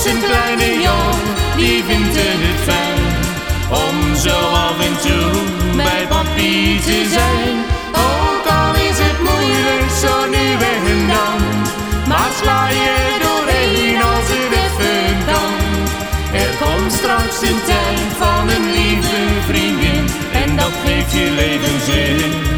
een kleine jongen, die vindt het fijn om zo af en toe bij papi te zijn. Ook al is het moeilijk zo nu en dan, maar sla je doorheen als het even kan. Er komt straks een tijd van een lieve vriendin en dat geeft je leven zin.